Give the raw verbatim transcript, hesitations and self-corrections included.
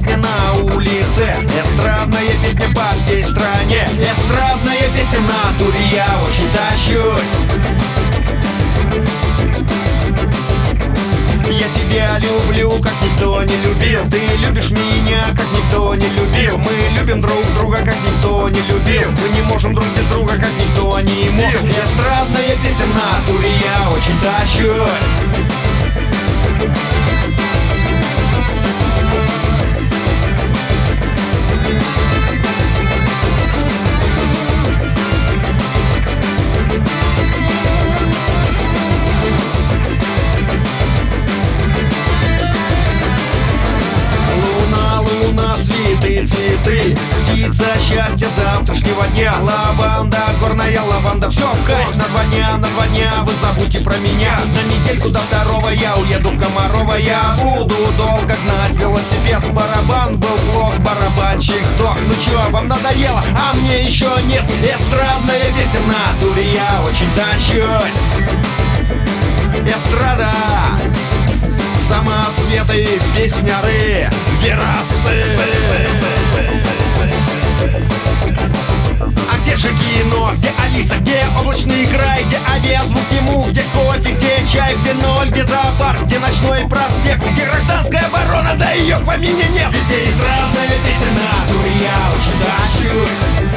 песня на улице, эстрадная песня по всей стране, эстрадная песня в натуре, я очень тащусь. Я тебя люблю, как никто не любил. Ты любишь меня, как никто не любил. Мы любим друг друга, как никто не любил. Мы не можем друг без друга, как никто не мог. Эстрадная песня в натуре, я очень тащусь. Цветы, цветы, птица счастья завтрашнего дня. Лаванда, горная лаванда, все в кайф. На два дня, на два дня вы забудьте про меня. На недельку до второго я уеду в Комарово. Я буду долго гнать велосипед. Барабан был плох, барабанщик сдох. Ну чё, вам надоело? А мне еще нет. Эстрадная песня в натуре, я очень тащусь. Эстрада, самоцветы, песняры, верасы. А где же кино, где Алиса, где облачный край, где авиазвук ему, где кофе, где чай, где ноль, где зоопарк, где ночной проспект, где гражданская оборона, да ее в помине нет. Везде эстрадная песня в натуре, я очень тащусь.